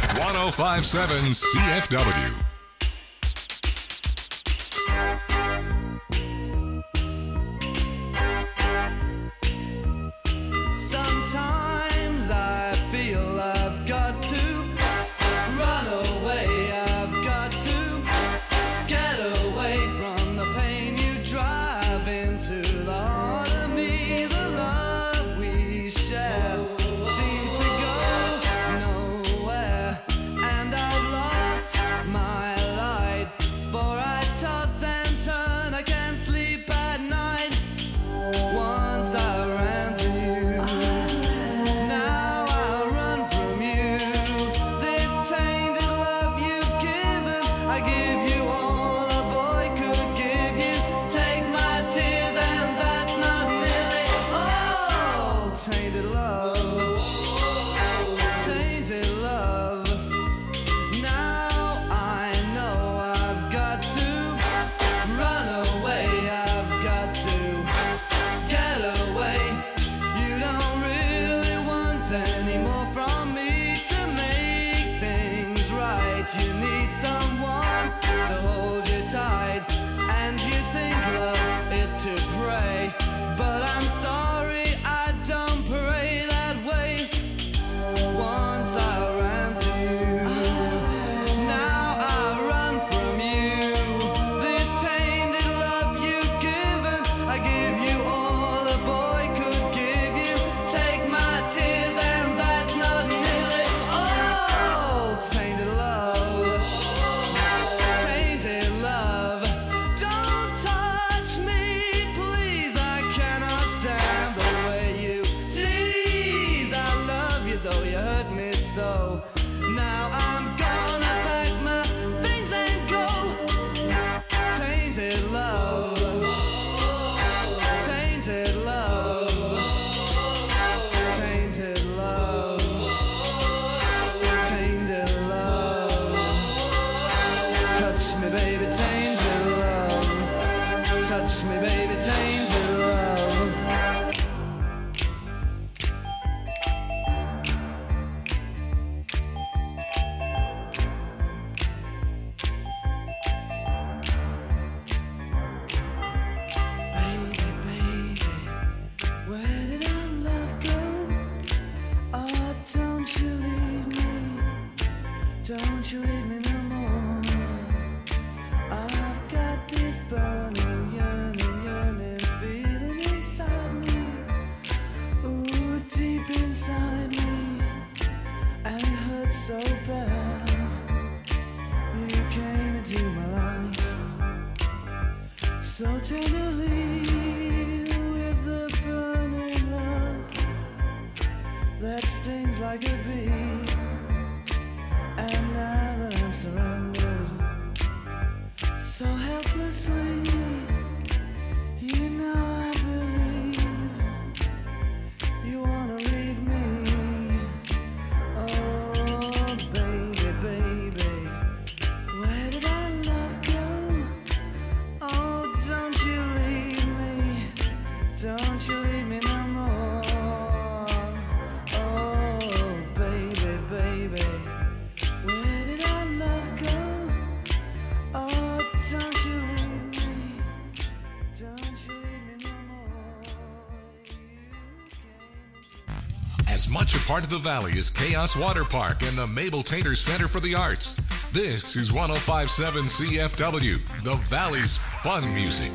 1057 CFW. Sometimes I feel I've got to run away. I've got to get away from the pain you drive into the heart of me. The love we share seems to go nowhere, and I've lost my light. For I toss and turn, I can't sleep at night. Once I ran to you, now I run from you. This tainted love you've given, I give you all a boy could give you. Take my tears and that's not nearly all. Tainted love, tainted love. Now I know I've got to run away. I've got to get away. You don't really want any more from me to make things right. You need someone to hold you tight, and you think love is to pray, but I'm sorry, I don't pray that way. Once I ran to you, now I run from you. This tainted love you've given, I give you all a boy could give you. Take my tears and that's not nearly all. Tainted love, tainted love. Don't touch me, please, I cannot stand the way you tease. I love you though you hurt me so. Now I'm gonna pack my things and go. Tainted love, tainted love, tainted love, tainted love. Touch me, baby, tainted love. Touch me, baby, tainted love. Baby, baby, where did our love go? Oh, don't you leave me, don't you leave me no more. I've got this burning, yearning feeling inside me. Ooh, deep inside me, and it hurts so bad. You came into my life so tenderly, with the burning love that stings like a bee. And now that I'm surrounded so helplessly, you know I believe you wanna leave me. Oh, baby, baby, where did our love go? Oh, don't you leave me, don't you leave me no more. Oh, baby, baby, where did our love go? Oh, don't you leave me, don't you leave me no more. As much a part of the Valley as Chaos Water Park and the Mabel Tater Center for the Arts. This is 1057 CFW, the Valley's fun music.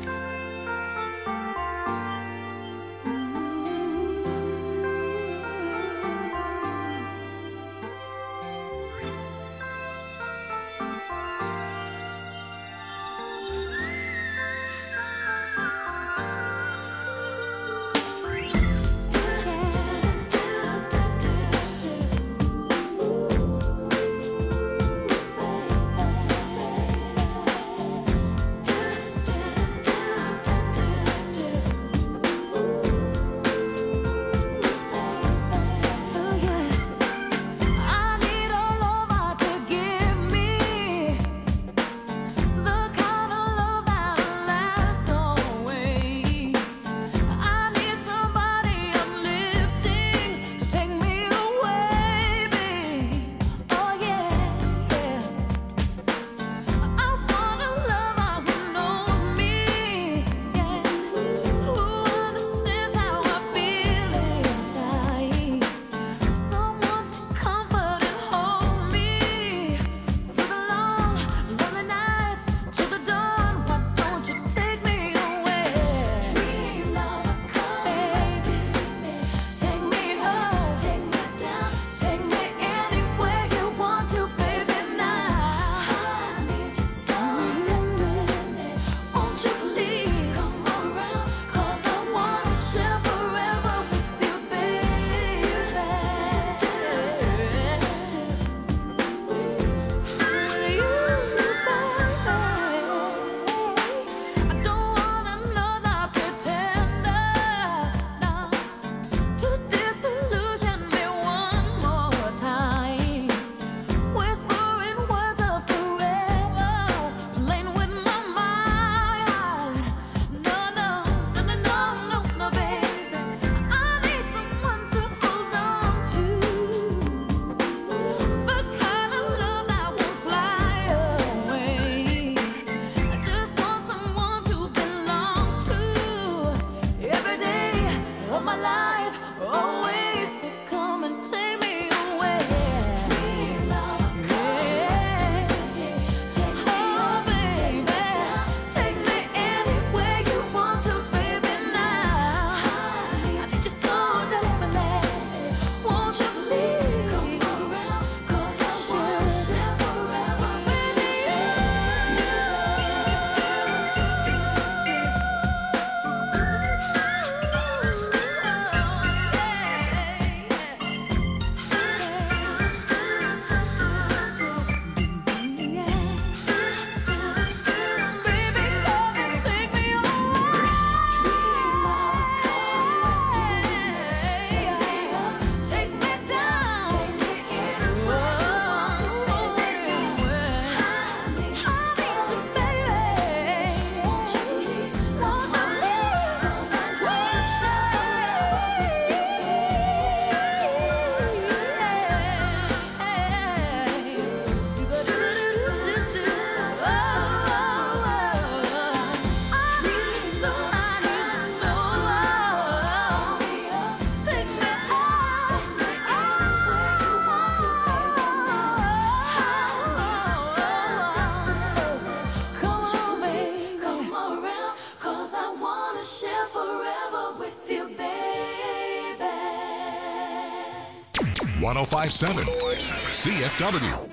1057 CFW.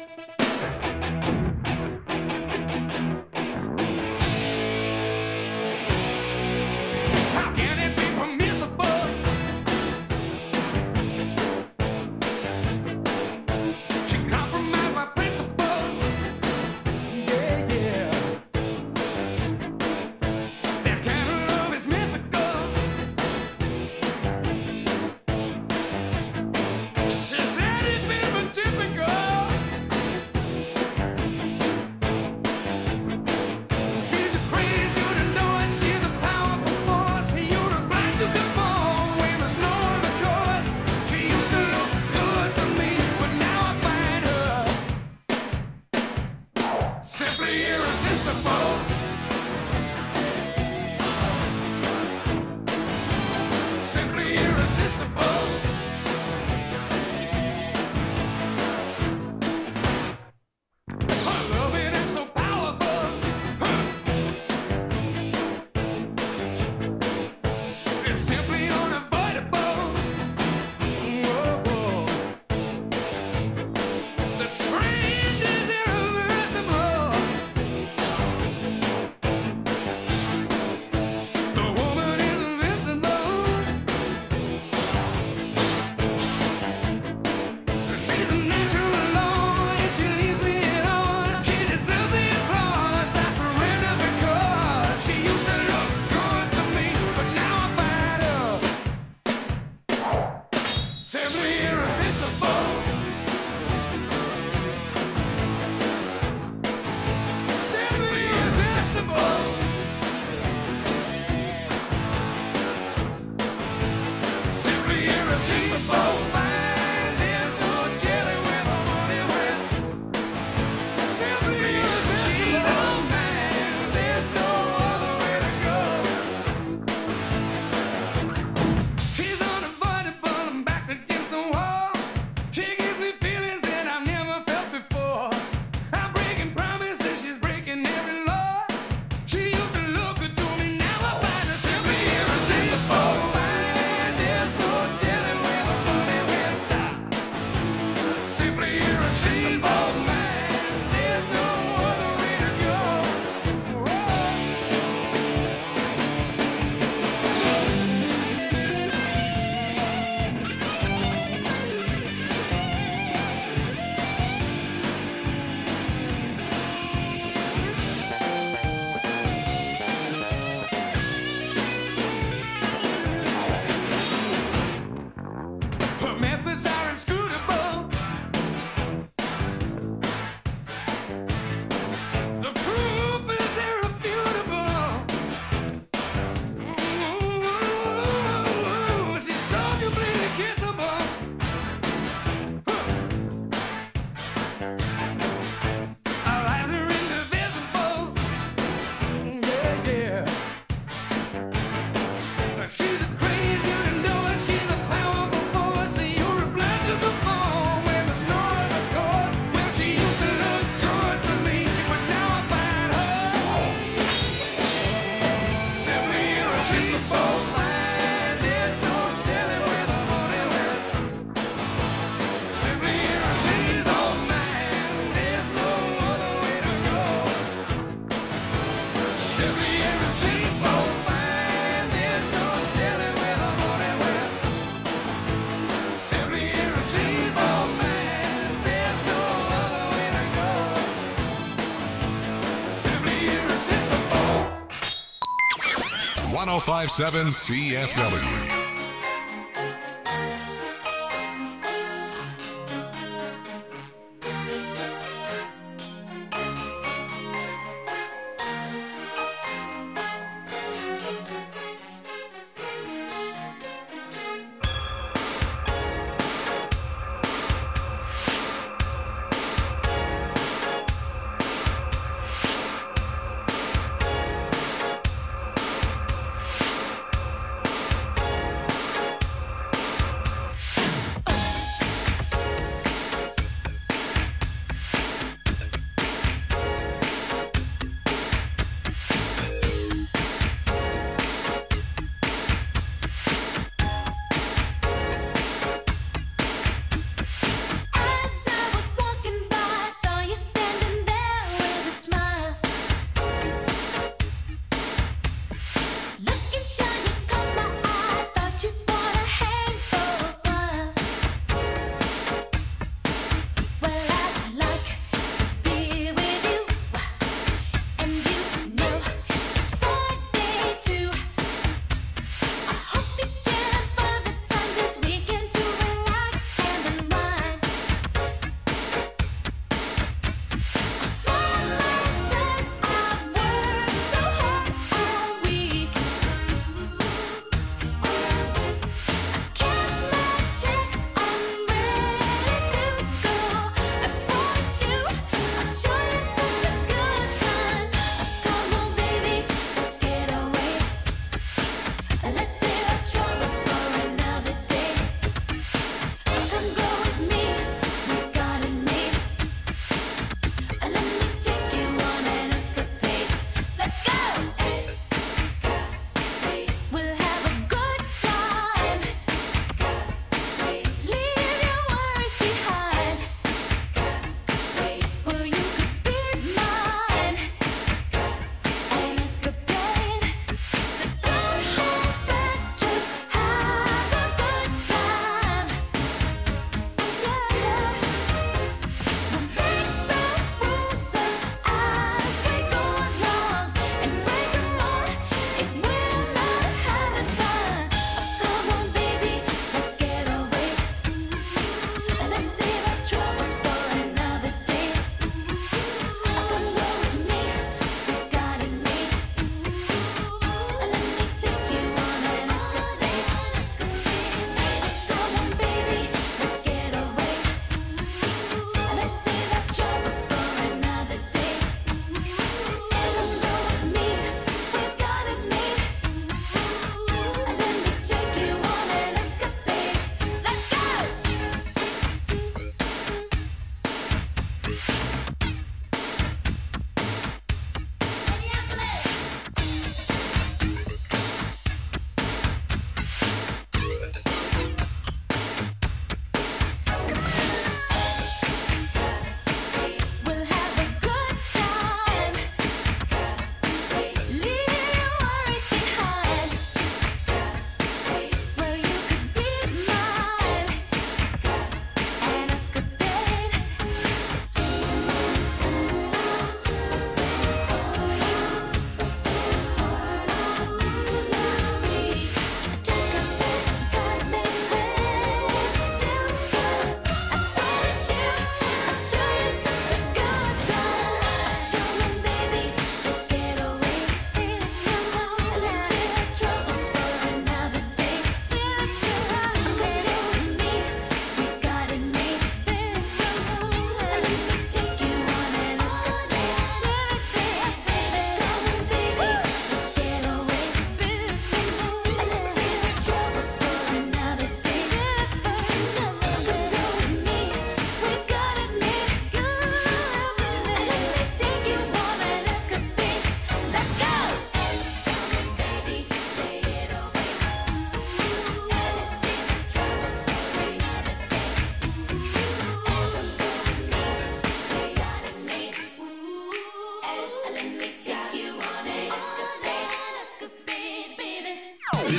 #1057 CFW.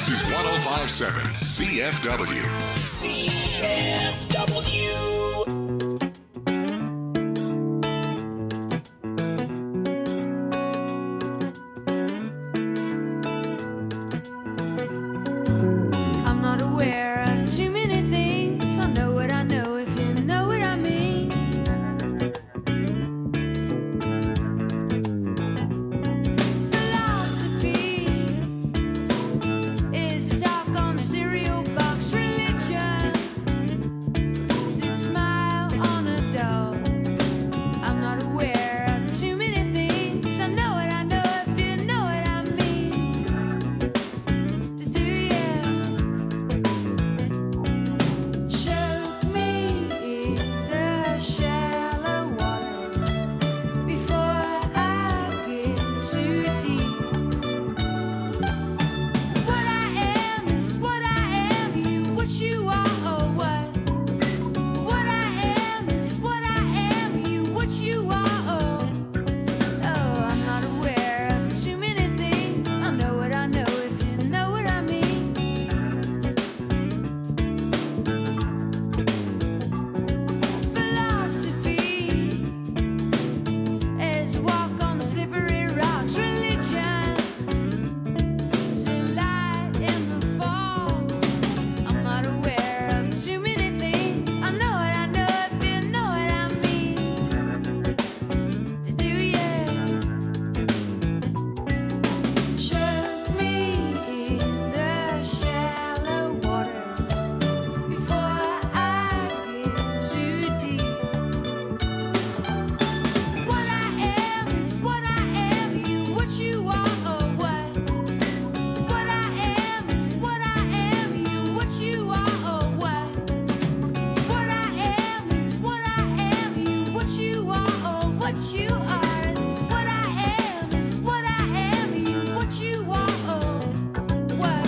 This is 105.7 CFW. CFW. I'm not aware of too many things. I know what I know, if you know what I mean. Philosophy is a talk on a cereal box. Religion is a smile on a doll. I'm not aware of too many things. I know what I know, if you know what I mean. To do, yeah. Choke me in the shallow water before I get too deep. What I am is what I am, you what you are or what? What I am is what I am, you what you are or oh, I'm not aware of too many things. I know what I know, if you know what I mean. Philosophy is a walk on the slippery rocks. Religion is a light in the fall. I'm not aware of too many things. I know what I know, if you know what I mean. To do, yeah. Choke me in the shallow water before I get too deep. What I am is what I am, you what you are or what? What I am is what I am, you what you are or what? What I am is what I am, you what you are or what you are. What I am is what I am, you what you are or what?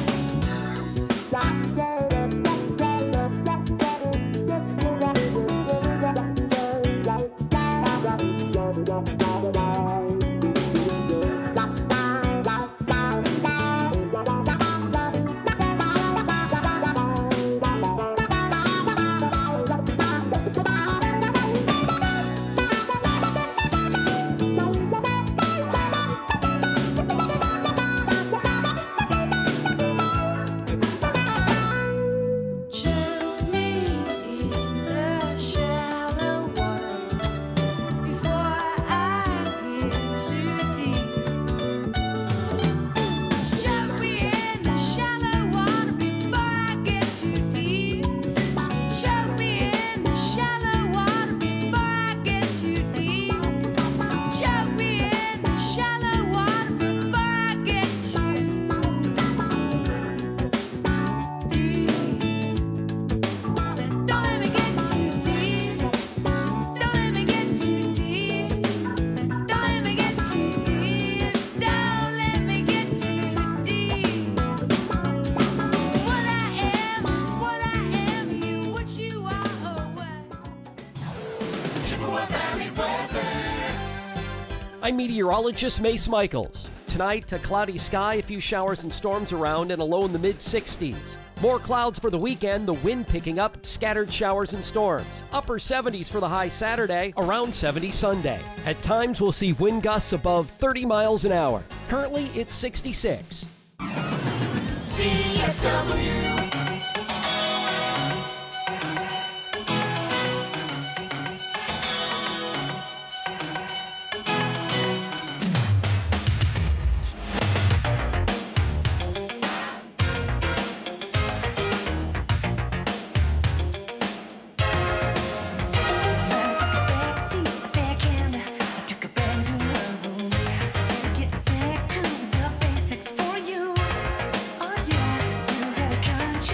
Choke me in the shallow water before I get too deep. Choke me in the shallow water before I get too deep. Choke me in the shallow water before I get too deep. Choke me in the shallow water before I get too deep. Don't let me get too deep. Don't let me get too deep. Don't let me get too deep. Don't let me get too deep. What I am is what I am, you what you are or what? Chippewa Valley weather. I'm meteorologist Mace Michaels. Tonight, a cloudy sky, a few showers and storms around, and a low in the mid-60s. More clouds for the weekend, the wind picking up, scattered showers and storms. Upper 70s for the high Saturday, around 70 Sunday. At times, we'll see wind gusts above 30 miles an hour. Currently, it's 66. CFW. Get back to the basics for you. Oh yeah, you got a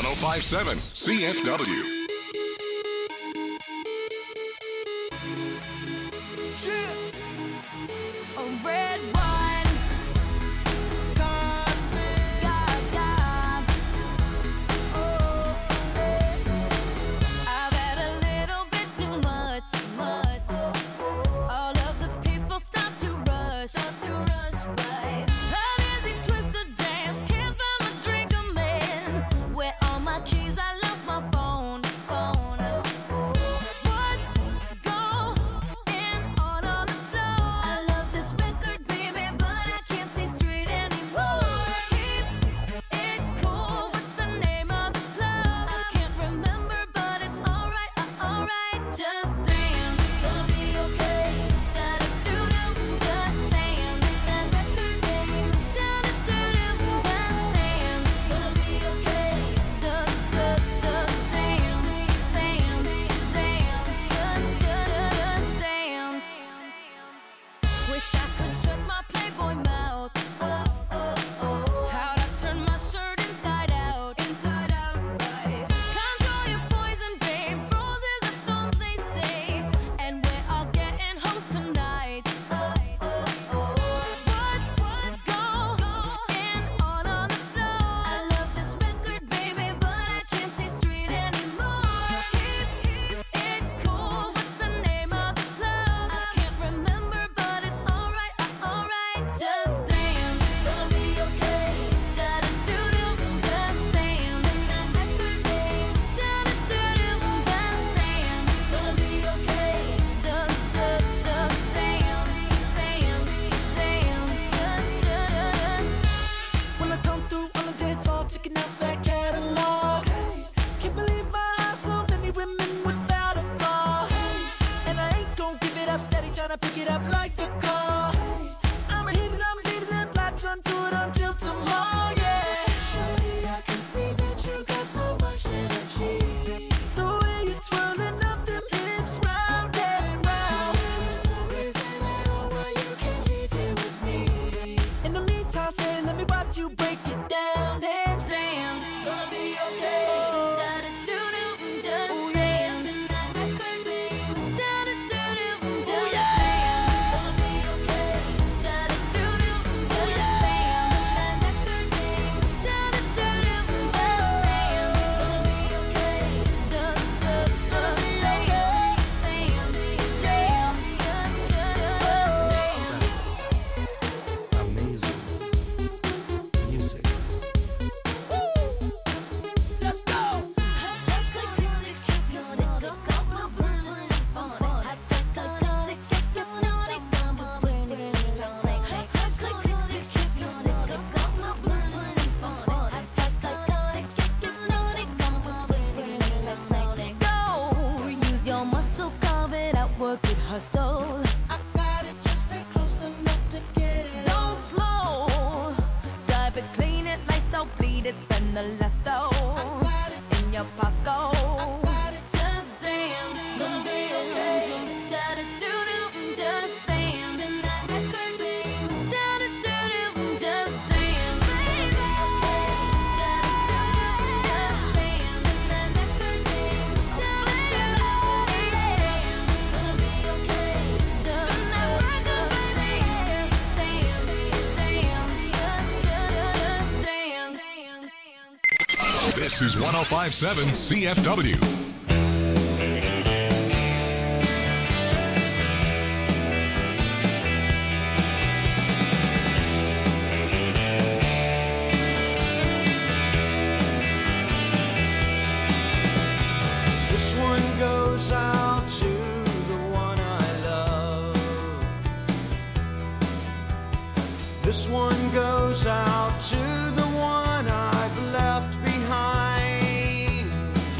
1057 CFW. A red wine, God, oh, I've had a little bit too much. All of the people start to rush by. An easy twisted dance, can't find my drink, I'm in. Where all my keys, I lost my phone. What's going on the floor? I love this record, baby, but I can't see straight anymore. Keep it cool, what's the name of this club? I can't remember, but it's alright, just dance, gonna be okay. Da-da-doo-doo, just dance. That record, baby, da-da-doo-doo, just dance, gonna be okay. Just dance. Wish I could shut my Playboy mouth. How'd I turn my shirt inside out? Right. Control your poison, babe. Roses are thorns, they say. And we're all getting hoes tonight. What's going on the floor? I love this record, baby, but I can't see straight anymore. Keep it cool. What's the name of this club? I can't remember, but it's alright, just dance. Gonna be okay. Da-da-doo-doo, just dance. That record, babe. Da-da-doo-doo, just dance. Gonna be okay. Just dance. When I come through on the dance floor, checking out that catalog. Can't believe my eyes, so many women without a flaw. And I ain't gon' give it up, steady tryna pick it up like a car. I'ma hit it, I'm leaving that blocks onto it until tomorrow, yeah. Shorty, I can see that you got so much energy. The way you're twirling up them hips round and round. There's no reason at all why you can't leave here with me. In the meantime, stay, let me watch you break it down and Dance, gonna be okay. Da-da-doo-doo, just dance. That record, babe. Da-da-doo-doo, just dance. Gonna be okay. Da-da-doo-doo, just dance. That record, babe. Da-da-doo-doo, just dance. Gonna be okay. Gonna be okay. Amazing music. Let's go. Have sex like click, six, click, naughty, go, go, no burning, symphonic. Have sex like click, six, click, naughty, go, no burning, electronic. Have sex like click, six, click, naughty, go, go, no burning, symphonic. Have sex like click, six, click, naughty, go, no burning, electronic. Go, use your muscle, carve it out, work it, hustle. I got it, just stay close enough to get it. Don't slow, drive it, clean it, lights out, bleed it, spend the last though. Got it, In your pocket, got it. just dance, gonna be okay. Da-da-doo-doo, just dance. That record, babe. Da-da-doo-doo, just dance. Baby, da-da-doo-doo, just dance. That record, babe. Da-da-doo-doo, gonna be okay. That record, babe. Dance. This is 1057 CFW. This one goes out to the one I love. This one goes out to the one I've left behind.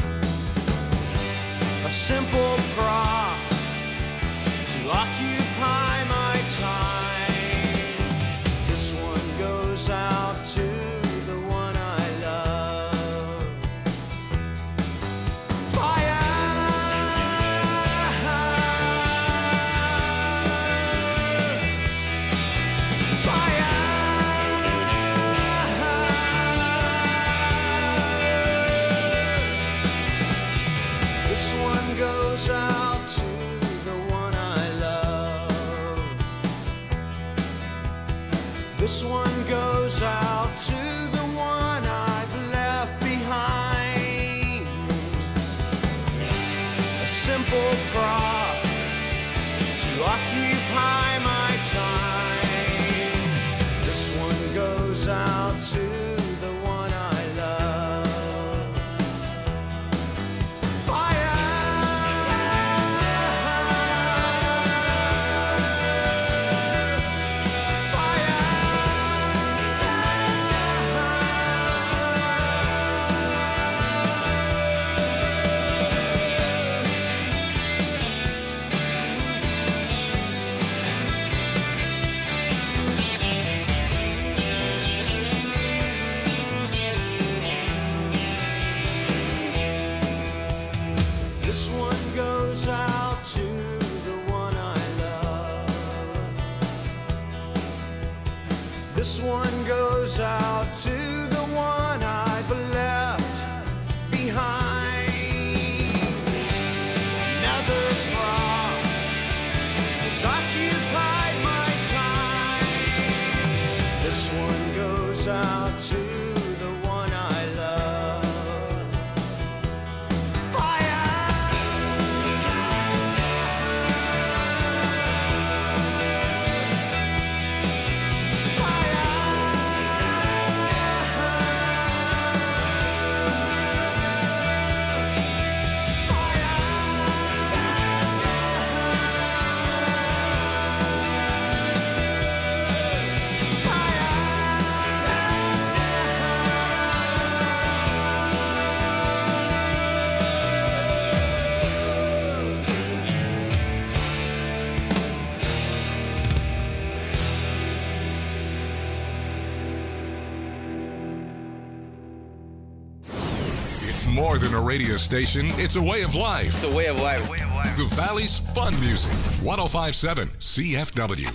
A simple prop to occupy my time. This one goes out to the one I love. Fire! Fire! out to the one I love. This one goes out to the one I love. This one goes out to the one I've left behind. Another thought has occupied my time. This one goes out to the one I love. It's more than a radio station, it's a way of life. It's a way of life. The Valley's fun music. 1057 CFW.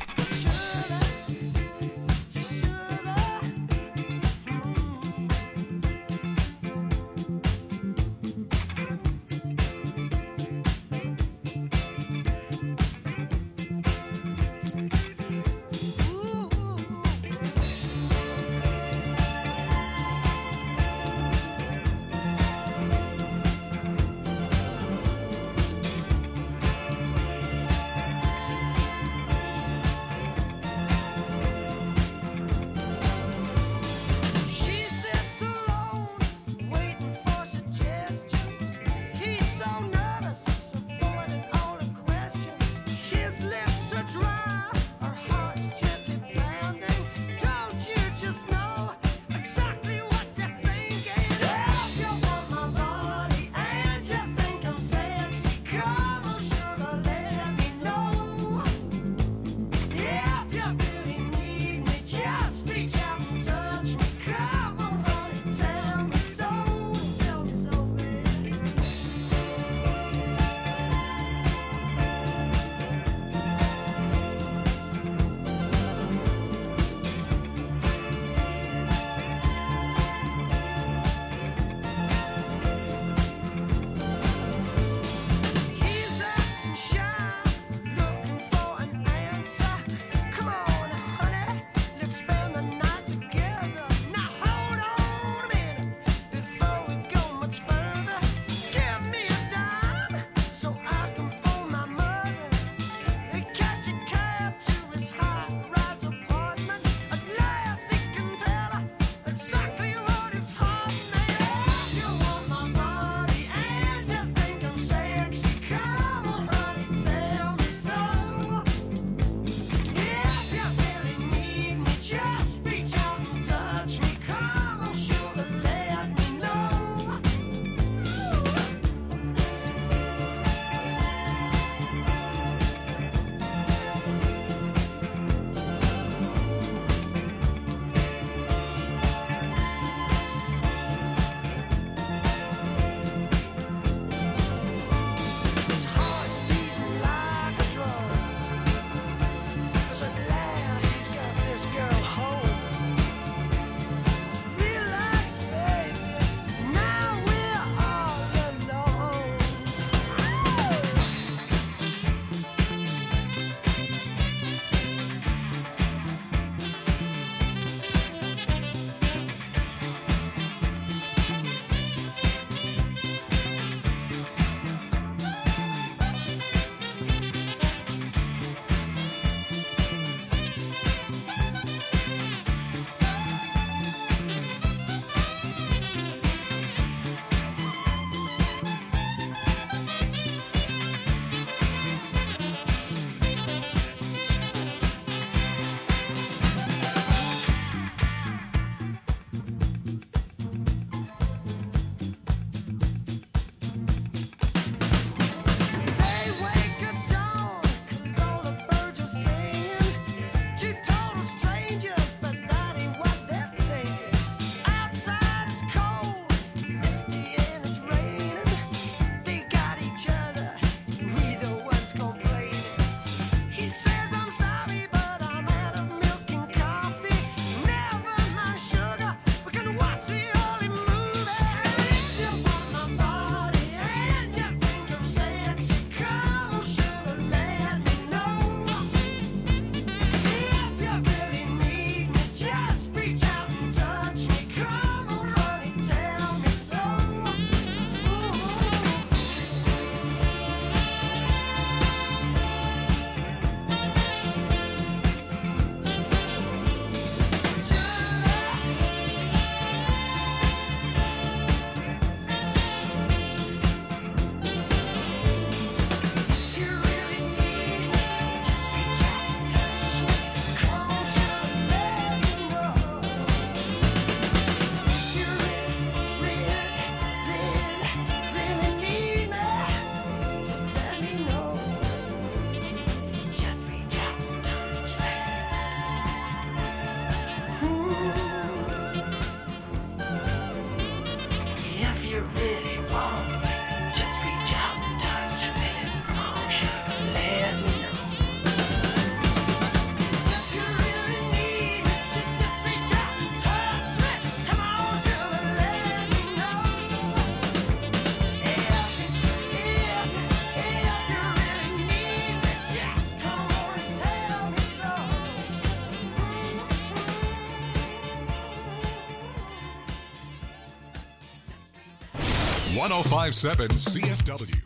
1057 CFW.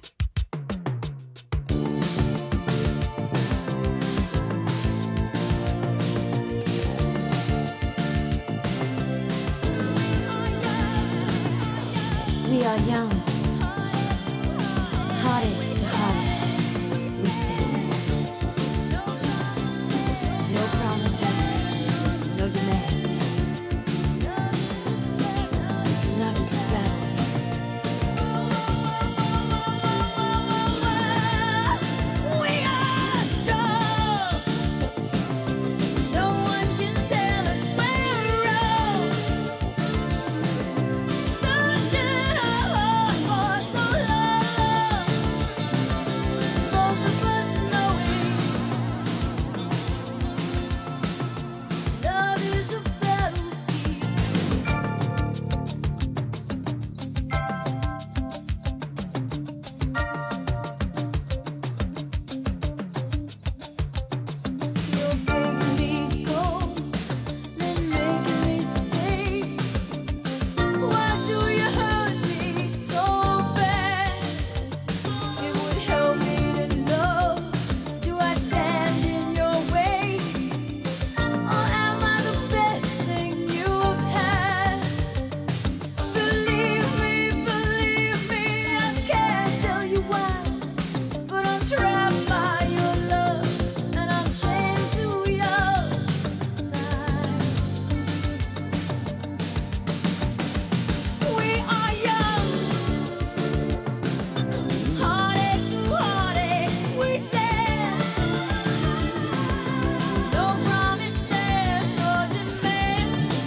We are young, heartache to heartache, we stand. No promises, no demands. Love is a battlefield. We are strong. No one can tell us we're wrong. Searching our hearts for so long. Both of us knowing love is a battlefield. You're making me go, then making me stay. Why do you hurt me so bad? It would help me to know. Do I stand in your way, or am I the best thing you've had? Believe me, I can't tell you why, but I'm trapped by your love, and I'm chained to your side. We are young, heartache to heartache, we stand. No promises, no demands.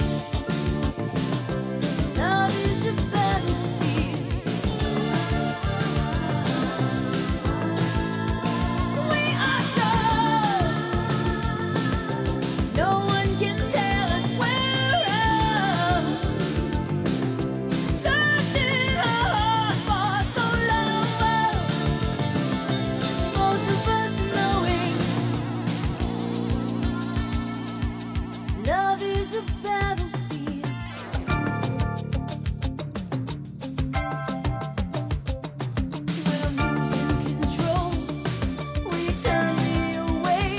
Love is a battlefield. We are strong. No one can tell us we're wrong. Searching our hearts for so long. Both of us knowing love is a battlefield. When I'm losing control, will you turn me away,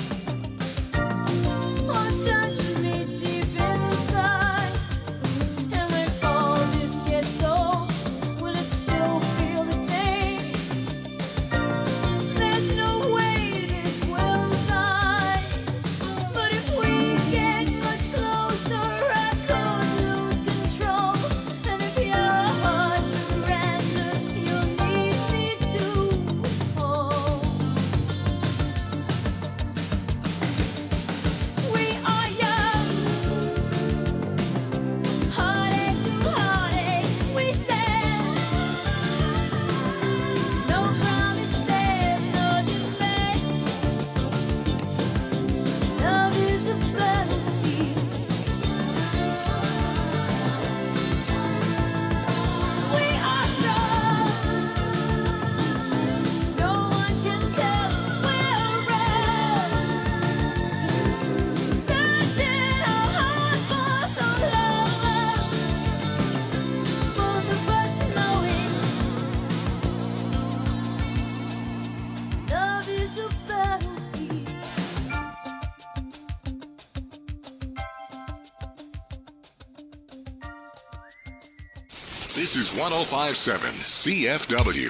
or touch me deep inside? And when all this gets old, will it still feel the same? There's no way this will die. But if we get much closer, I could lose control. And if your heart surrenders, you'll need me to hold. We are young, heartache to heartache, we stand. No promises, no demands. Love is a battlefield. We are strong. No one can tell us we're wrong. Searching our hearts for so long. Both of us knowing love is a battlefield. This is 1057 CFW.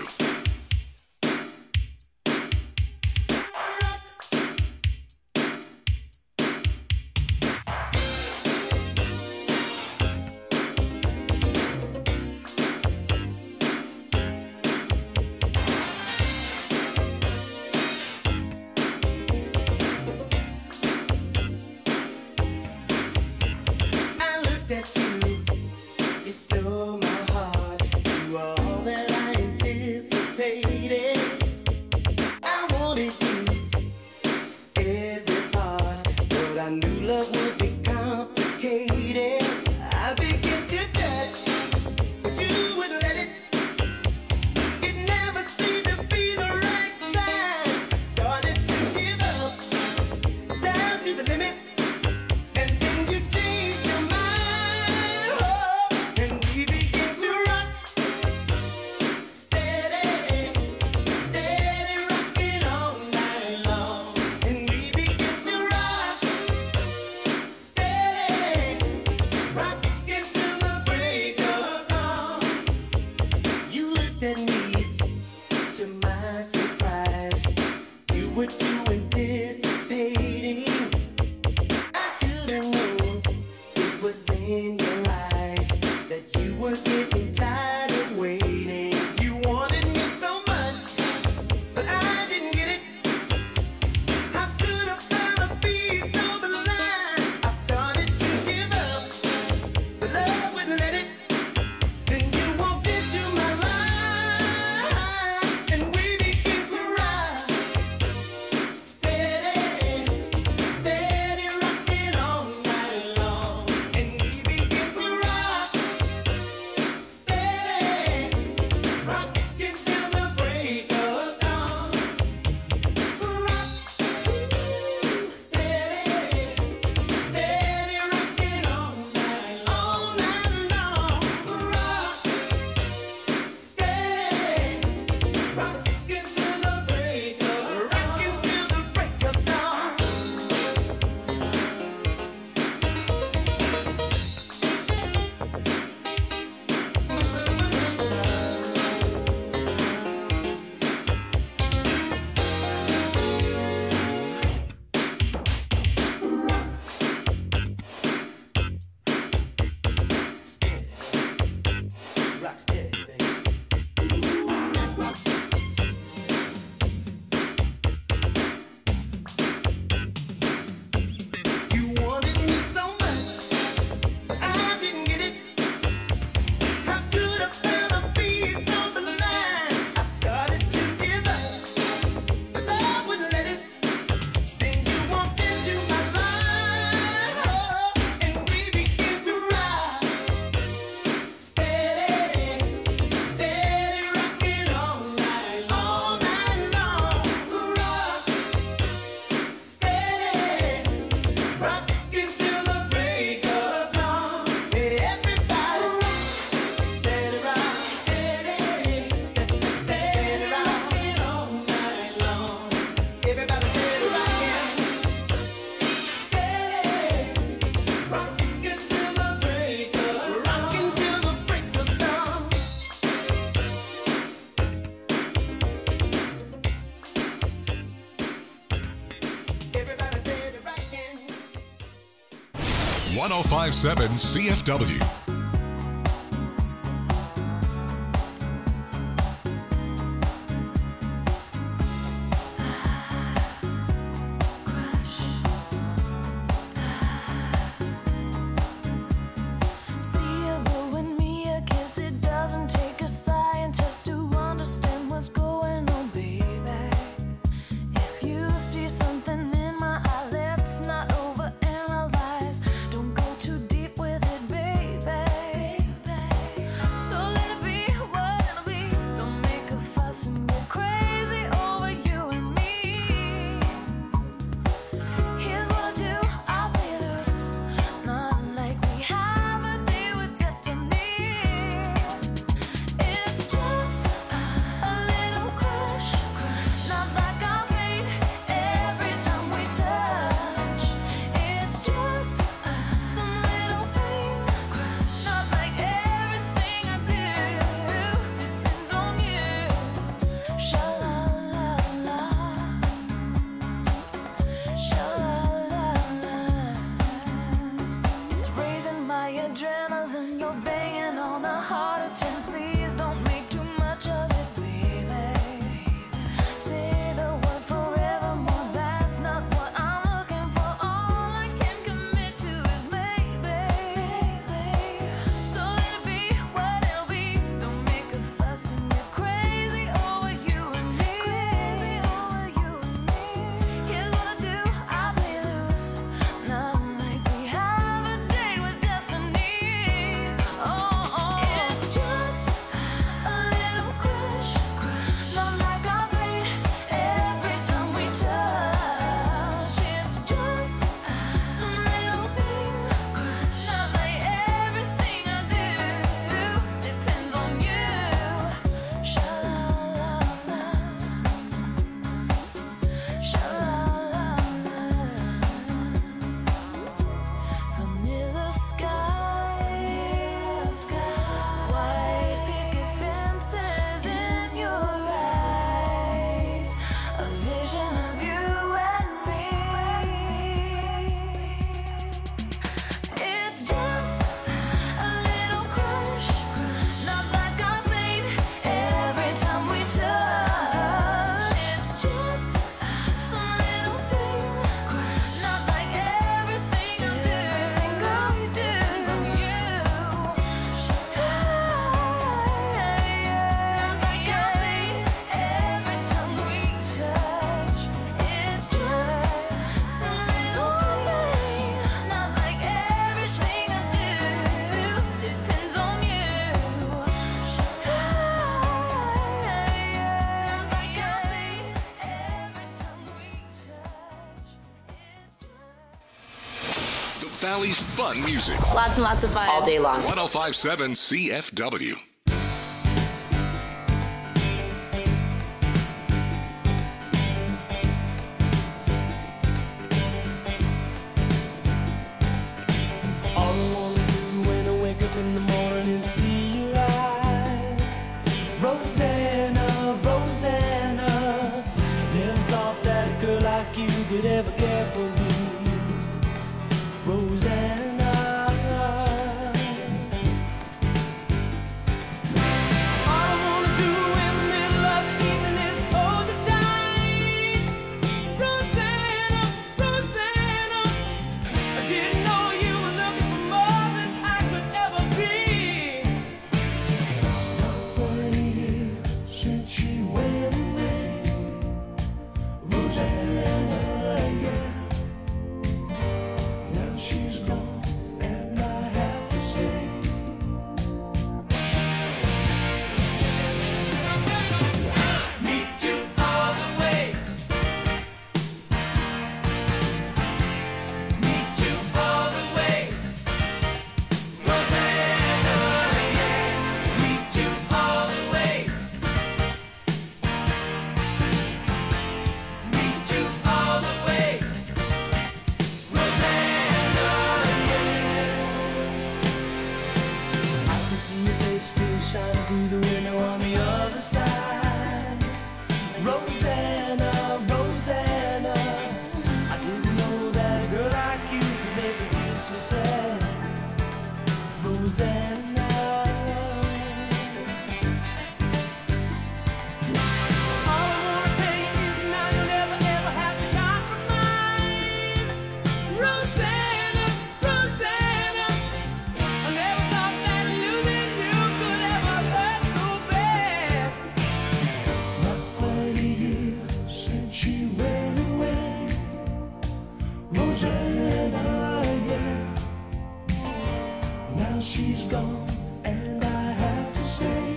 I looked at you, you stole my heart. You are all that I anticipated. 1057 CFW. Valley's fun music. Lots and lots of fun. All day long. 1057 CFW. All I wanna do when I wake up in the morning is see your eyes. Rosanna, Rosanna. Never thought that a girl like you could ever care for me. Rosanna. she's gone, and I have to say,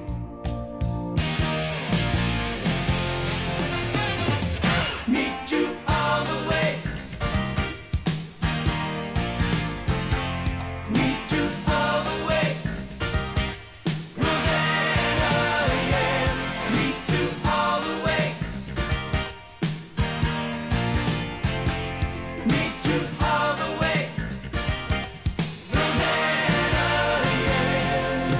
meet you all the way. Meet you all the way. Rosanna, yeah. Meet you all the way. Meet you all the way. Rosanna, yeah.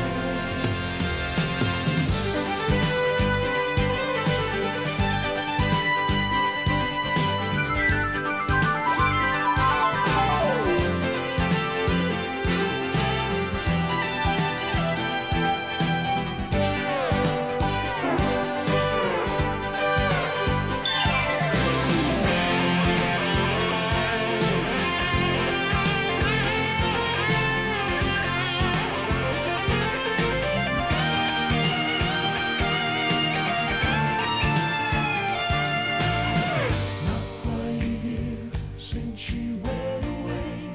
Since she went away,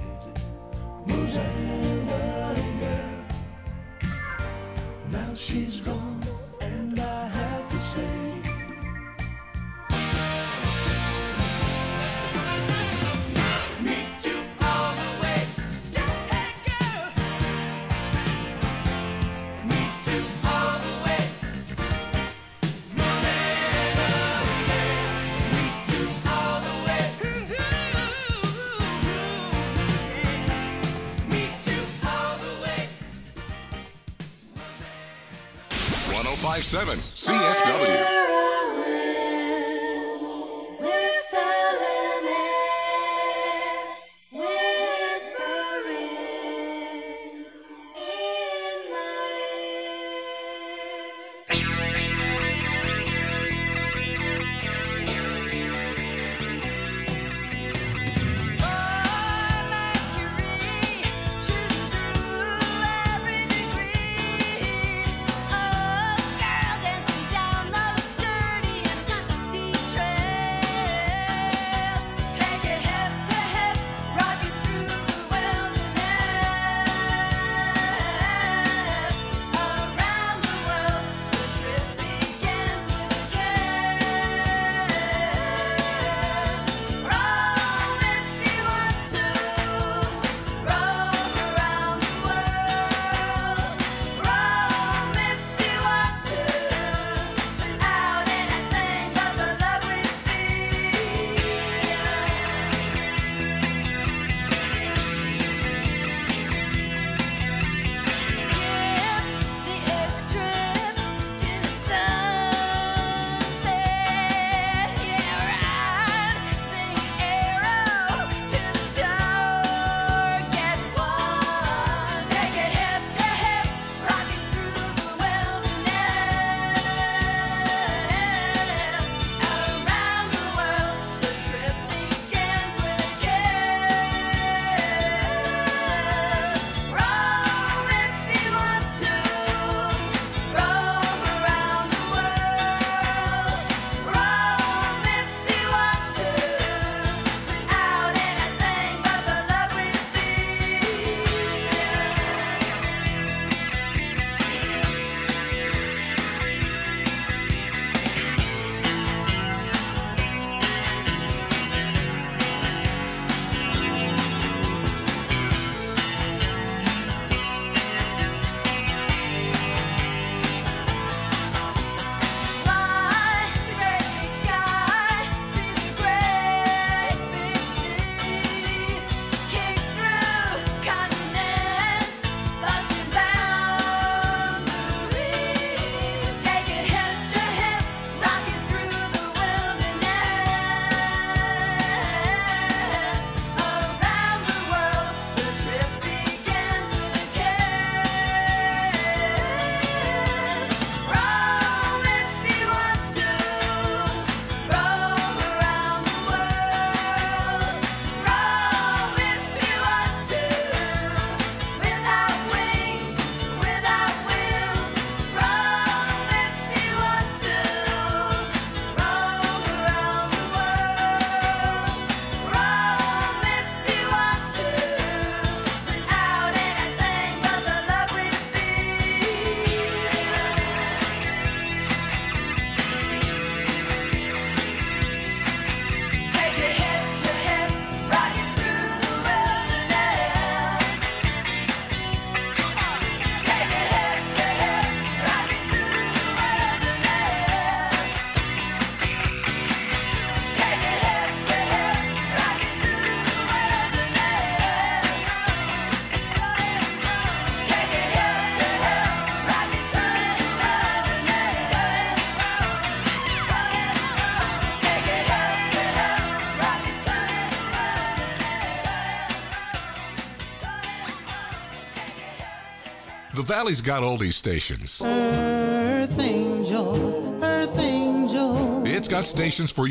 Rosanna, yeah. Now she's gone, and I have to say, meet you all the way. Hey girl, meet you all the way. Rosanna, yeah. Meet you all the way. Meet you all the way. 1057 CFW. Oh, girl dancing down those The Valley's got oldie stations. Earth Angel, Earth Angel. It's got stations for